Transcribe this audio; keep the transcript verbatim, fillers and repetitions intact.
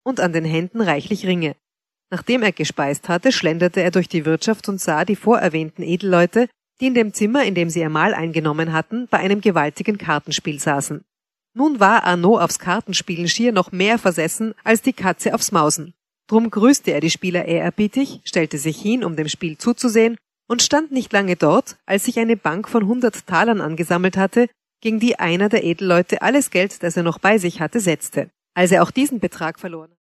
und an den Händen reichlich Ringe. Nachdem er gespeist hatte, schlenderte er durch die Wirtschaft und sah die vorerwähnten Edelleute, die in dem Zimmer, in dem sie ihr Mahl eingenommen hatten, bei einem gewaltigen Kartenspiel saßen. Nun war Arnaud aufs Kartenspielen schier noch mehr versessen als die Katze aufs Mausen. Drum grüßte er die Spieler ehrerbietig, stellte sich hin, um dem Spiel zuzusehen, und stand nicht lange dort, als sich eine Bank von hundert Talern angesammelt hatte, gegen die einer der Edelleute alles Geld, das er noch bei sich hatte, setzte. Als er auch diesen Betrag verloren